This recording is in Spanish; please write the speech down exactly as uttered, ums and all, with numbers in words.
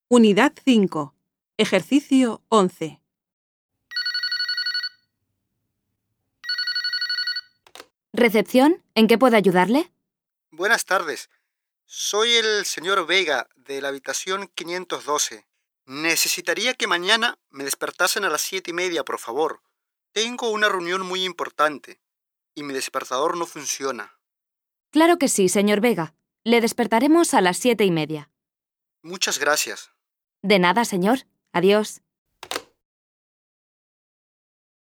Unidad cinco. Ejercicio once. ¿Recepción? ¿En qué puedo ayudarle? Buenas tardes. Soy el señor Vega, de la habitación quinientos doce. Necesitaría que mañana me despertasen a las siete y media, por favor. Tengo una reunión muy importante y mi despertador no funciona. Claro que sí, señor Vega. Le despertaremos a las siete y media. Muchas gracias. De nada, señor. Adiós.